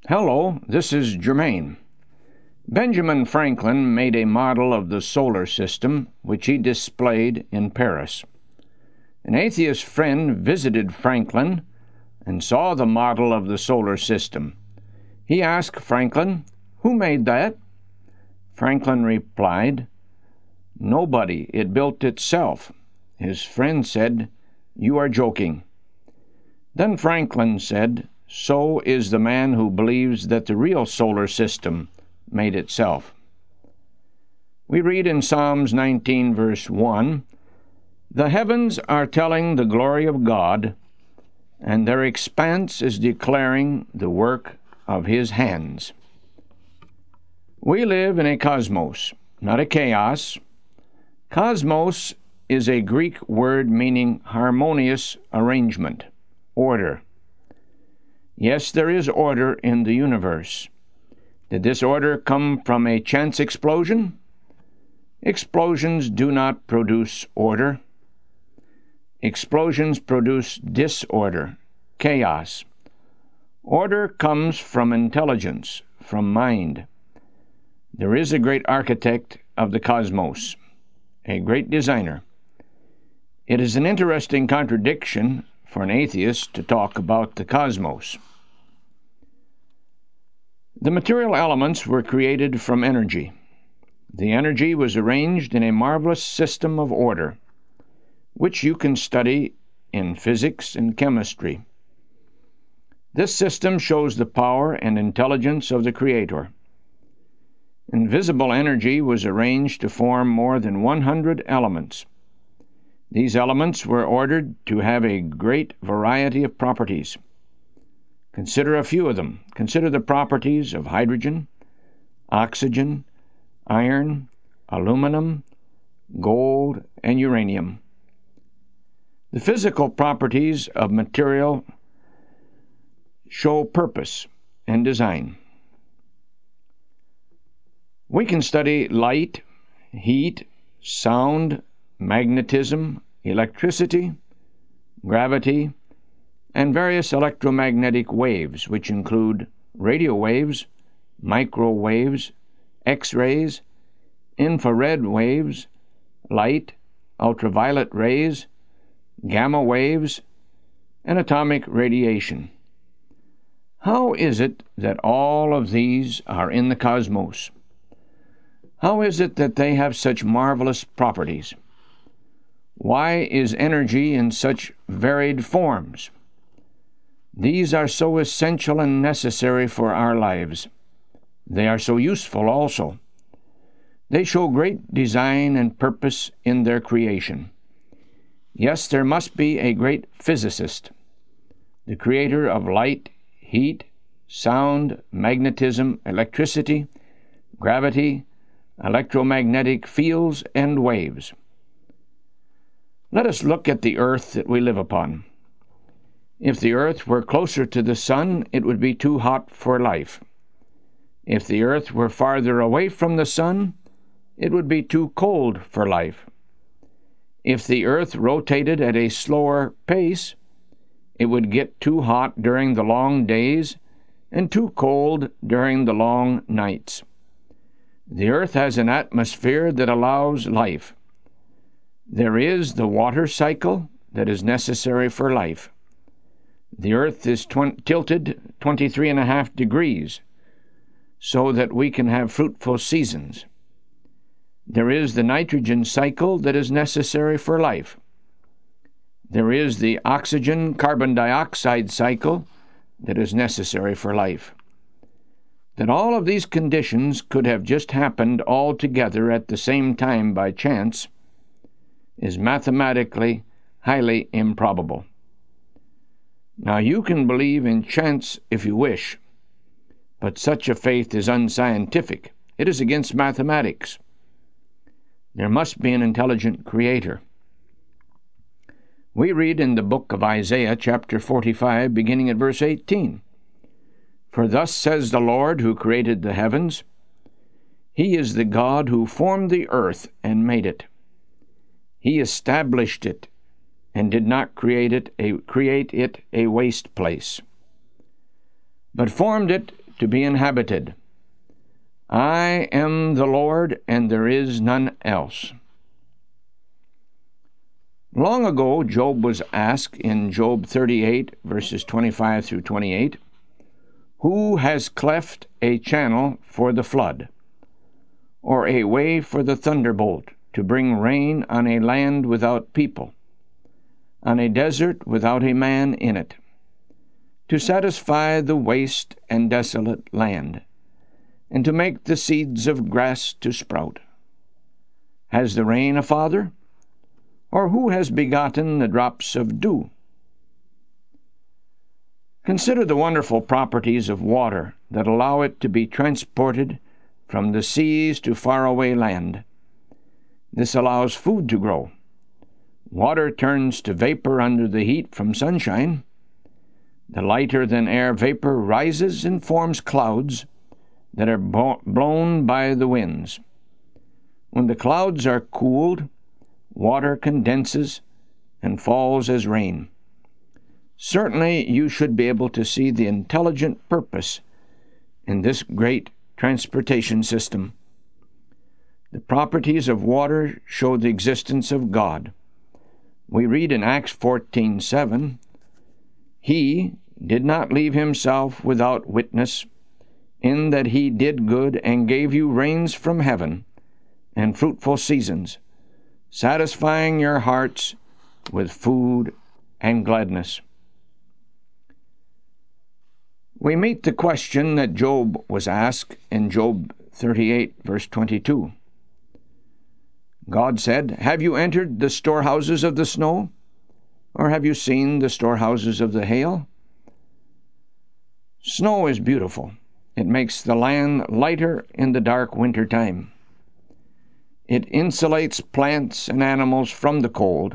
Hello, this is Germain. Benjamin Franklin made a model of the solar system, which he displayed in Paris. An atheist friend visited Franklin and saw the model of the solar system. He asked Franklin, "Who made that?" Franklin replied, "Nobody. It built itself." His friend said, "You are joking." Then Franklin said, "So is the man who believes that the real solar system made itself." We read in Psalms 19, verse 1, "The heavens are telling the glory of God, and their expanse is declaring the work of His hands." We live in a cosmos, not a chaos. Cosmos is a Greek word meaning harmonious arrangement, order. Yes, there is order in the universe. Did this order come from a chance explosion? Explosions do not produce order. Explosions produce disorder, chaos. Order comes from intelligence, from mind. There is a great architect of the cosmos, a great designer. It is an interesting contradiction for an atheist to talk about the cosmos. The material elements were created from energy. The energy was arranged in a marvelous system of order, which you can study in physics and chemistry. This system shows the power and intelligence of the Creator. Invisible energy was arranged to form more than 100 elements. These elements were ordered to have a great variety of properties. Consider a few of them. Consider the properties of hydrogen, oxygen, iron, aluminum, gold, and uranium. The physical properties of material show purpose and design. We can study light, heat, sound, magnetism, electricity, gravity, and various electromagnetic waves, which include radio waves, microwaves, X-rays, infrared waves, light, ultraviolet rays, gamma waves, and atomic radiation. How is it that all of these are in the cosmos? How is it that they have such marvelous properties? Why is energy in such varied forms? These are so essential and necessary for our lives. They are so useful also. They show great design and purpose in their creation. Yes, there must be a great physicist, the creator of light, heat, sound, magnetism, electricity, gravity, electromagnetic fields, and waves. Let us look at the earth that we live upon. If the earth were closer to the sun, it would be too hot for life. If the earth were farther away from the sun, it would be too cold for life. If the earth rotated at a slower pace, it would get too hot during the long days and too cold during the long nights. The earth has an atmosphere that allows life. There is the water cycle that is necessary for life. The earth is tilted 23.5 degrees so that we can have fruitful seasons. There is the nitrogen cycle that is necessary for life. There is the oxygen-carbon dioxide cycle that is necessary for life. That all of these conditions could have just happened all together at the same time by chance is mathematically highly improbable. Now, you can believe in chance if you wish, but such a faith is unscientific. It is against mathematics. There must be an intelligent creator. We read in the book of Isaiah, chapter 45, beginning at verse 18, "For thus says the Lord who created the heavens, He is the God who formed the earth and made it. He established it and did not create it a waste place, but formed it to be inhabited. I am the Lord, and there is none else. Long ago, Job was asked in Job 38, verses 25 through 28, "Who has cleft a channel for the flood, or a way for the thunderbolt, to bring rain on a land without people, on a desert without a man in it, to satisfy the waste and desolate land, and to make the seeds of grass to sprout? Has the rain a father? Or who has begotten the drops of dew?" Consider the wonderful properties of water that allow it to be transported from the seas to faraway land. This allows food to grow. Water turns to vapor under the heat from sunshine. The lighter-than-air vapor rises and forms clouds that are blown by the winds. When the clouds are cooled, water condenses and falls as rain. Certainly you should be able to see the intelligent purpose in this great transportation system. The properties of water show the existence of God. We read in Acts 14:7, "He did not leave himself without witness, in that he did good and gave you rains from heaven and fruitful seasons, satisfying your hearts with food and gladness." We meet the question that Job was asked in Job 38, verse 22. God said, "Have you entered the storehouses of the snow? Or have you seen the storehouses of the hail?" Snow is beautiful. It makes the land lighter in the dark winter time. It insulates plants and animals from the cold.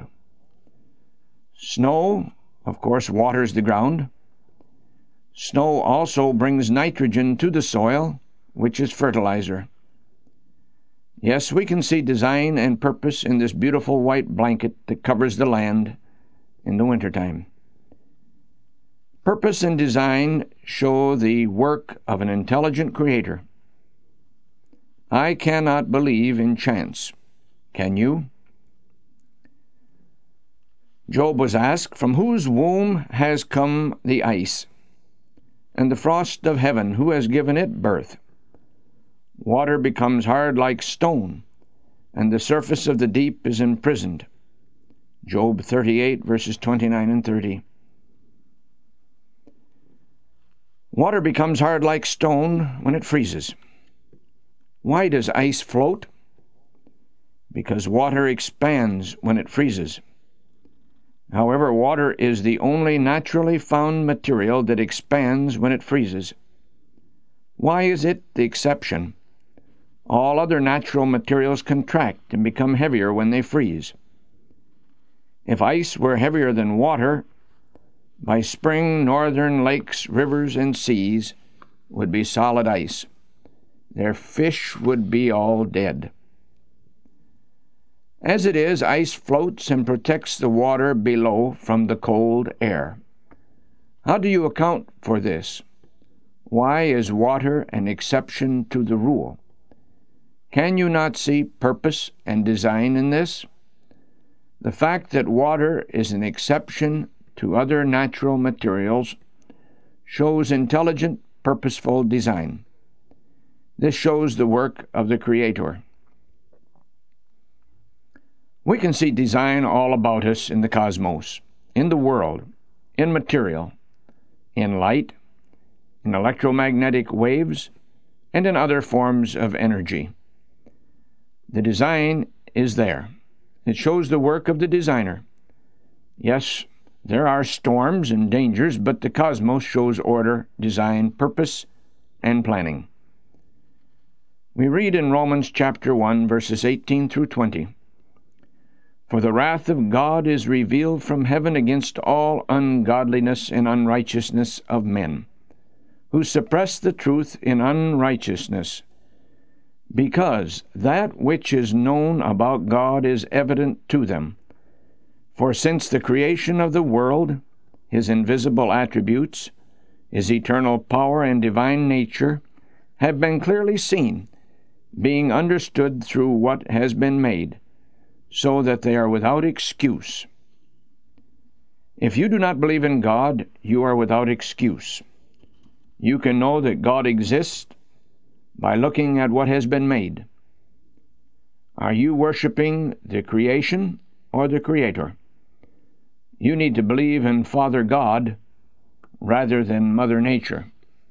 Snow, of course, waters the ground. Snow also brings nitrogen to the soil, which is fertilizer. Yes, we can see design and purpose in this beautiful white blanket that covers the land in the wintertime. Purpose and design show the work of an intelligent Creator. I cannot believe in chance. Can you? Job was asked, "From whose womb has come the ice, and the frost of heaven, who has given it birth? Water becomes hard like stone, and the surface of the deep is imprisoned." Job 38, verses 29 and 30. Water becomes hard like stone when it freezes. Why does ice float? Because water expands when it freezes. However, water is the only naturally found material that expands when it freezes. Why is it the exception? All other natural materials contract and become heavier when they freeze. If ice were heavier than water, by spring northern lakes, rivers, and seas would be solid ice. Their fish would be all dead. As it is, ice floats and protects the water below from the cold air. How do you account for this? Why is water an exception to the rule? Can you not see purpose and design in this? The fact that water is an exception to other natural materials shows intelligent, purposeful design. This shows the work of the Creator. We can see design all about us in the cosmos, in the world, in material, in light, in electromagnetic waves, and in other forms of energy. The design is there. It shows the work of the designer. Yes, there are storms and dangers, but the cosmos shows order, design, purpose, and planning. We read in Romans chapter 1, verses 18 through 20, "For the wrath of God is revealed from heaven against all ungodliness and unrighteousness of men, who suppress the truth in unrighteousness, because that which is known about God is evident to them. For since the creation of the world, His invisible attributes, His eternal power and divine nature have been clearly seen, being understood through what has been made, so that they are without excuse. If you do not believe in God, you are without excuse. You can know that God exists by looking at what has been made. Are you worshiping the creation or the Creator? You need to believe in Father God rather than Mother Nature.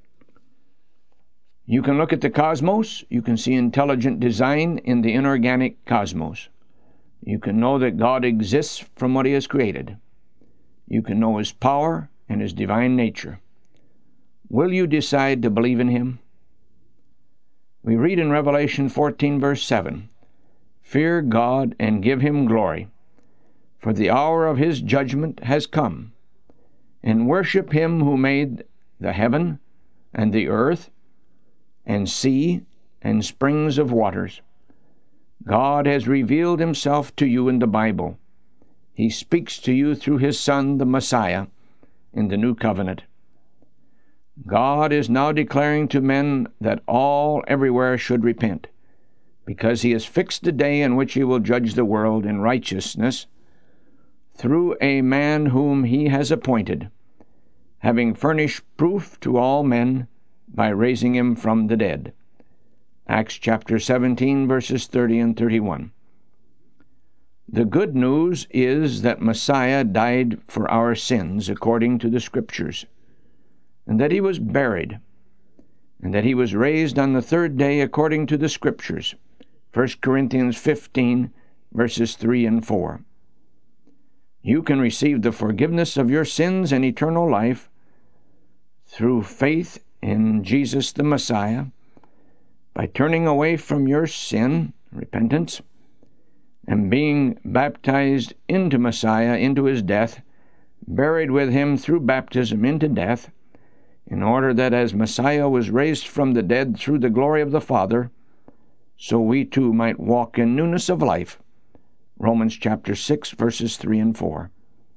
You can look at the cosmos. You can see intelligent design in the inorganic cosmos. You can know that God exists from what He has created. You can know His power and His divine nature. Will you decide to believe in Him? We read in Revelation 14, verse 7, "Fear God and give Him glory, for the hour of His judgment has come, and worship Him who made the heaven and the earth and sea and springs of waters." God has revealed Himself to you in the Bible. He speaks to you through His Son, the Messiah, in the New Covenant. God is now declaring to men that all everywhere should repent, because He has fixed a day in which He will judge the world in righteousness through a man whom He has appointed, having furnished proof to all men by raising Him from the dead. Acts chapter 17, verses 30 and 31. The good news is that Messiah died for our sins according to the Scriptures, and that He was buried, and that He was raised on the third day according to the Scriptures. 1 Corinthians 15, verses 3 and 4. You can receive the forgiveness of your sins and eternal life through faith in Jesus the Messiah, by turning away from your sin, repentance, and being baptized into Messiah, into His death, buried with Him through baptism into death, in order that as Messiah was raised from the dead through the glory of the Father, so we too might walk in newness of life. Romans chapter 6, verses 3 and 4.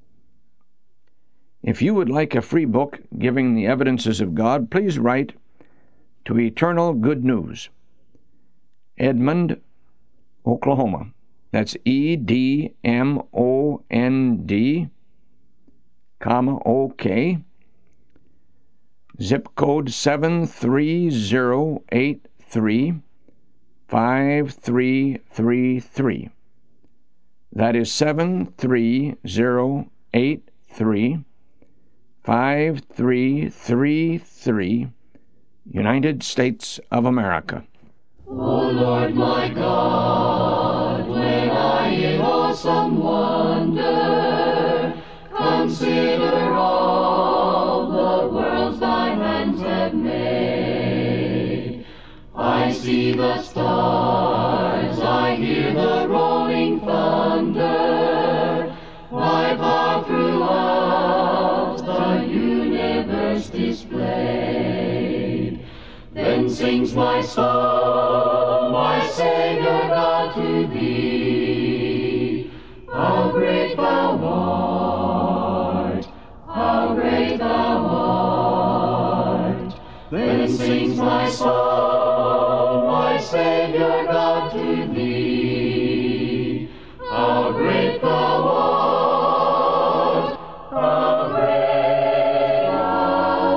If you would like a free book giving the evidences of God, please write to Eternal Good News, Edmond, Oklahoma. That's EDMOND, OK. Zip code 73083, 5333. That is 73083, 5333, United States of America. O Lord my God, when I in awesome wonder consider all the worlds Thy hands have made, I see the stars, I hear the rolling thunder, Thy power throughout the universe displayed. Then sings my soul, my Savior God, to Thee. How great Thou art, how great Thou art. Then sings my soul, my Savior God, to Thee. How great Thou art, how great Thou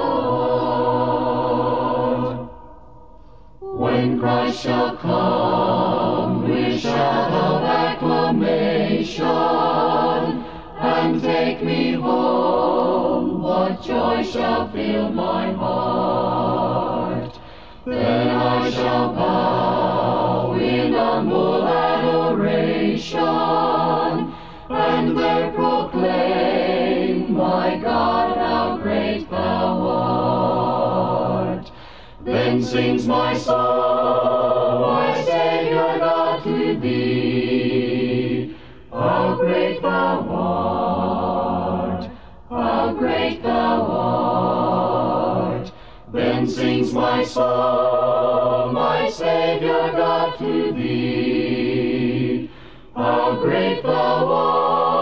art. When Christ shall come with shout of acclamation and take me home, what joy shall fill my heart. Then I shall bow in humble adoration and there proclaim, my God, how great Thou art. Then sings my soul, my Savior God, to Thee. How great Thou art, how great Thou art. Then sings my soul, my Savior, God, to thee. How great thou art!